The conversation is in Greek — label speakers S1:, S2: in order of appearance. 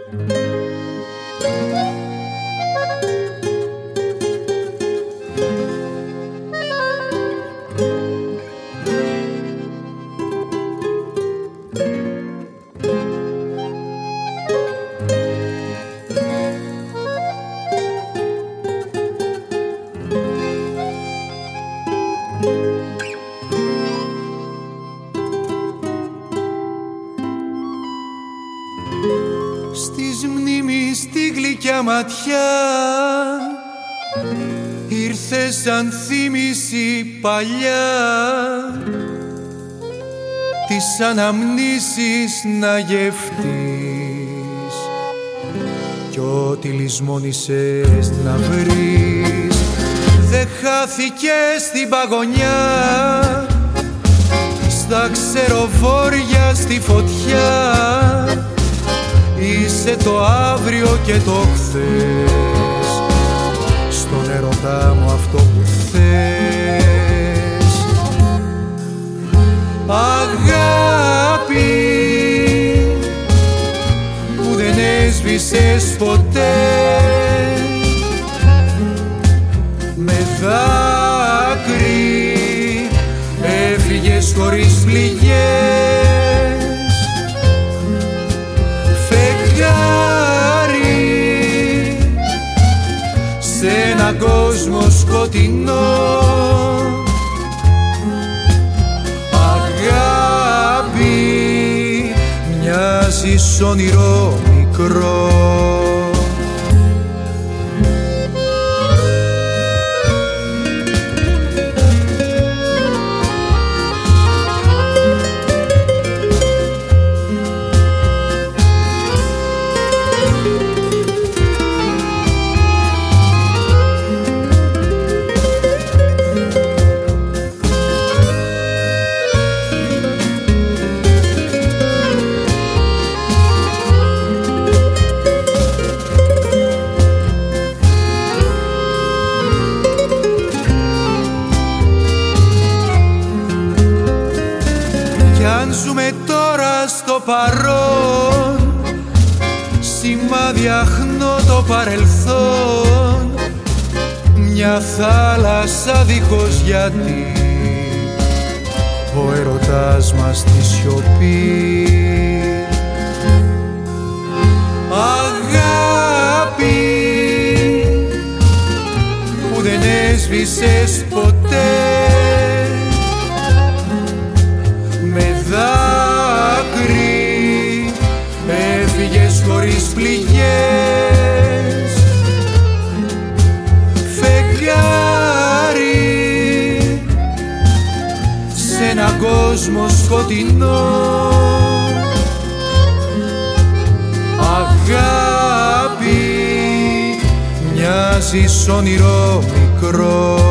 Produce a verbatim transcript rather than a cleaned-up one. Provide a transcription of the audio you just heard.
S1: Στις μνήμης τη γλυκιά ματιά ήρθε σαν θύμηση παλιά τις αναμνήσεις να γευτείς κι ό,τι λησμόνησες να βρεις δεν χάθηκε στην παγωνιά στα ξεροβόρια στη φωτιά. Είσαι το αύριο και το χθες στον έρωτά μου αυτό που θες. Αγάπη που δεν έσβησες ποτέ με δάκρυ έφυγες χωρίς πληγές. Σε έναν κόσμο σκοτεινό αγάπη μοιάζεις όνειρο μικρό. Ζούμε τώρα στο παρόν, σημάδια χνώ το παρελθόν, μια θάλασσα δίχως γιατί, ο έρωτας μας τη σιωπή. Αγάπη που δεν έσβησες ποτέ με δάκρυ έφυγες χωρίς πληγές. Φεγγάρι σε έναν κόσμο σκοτεινό αγάπη μοιάζεις όνειρο μικρό.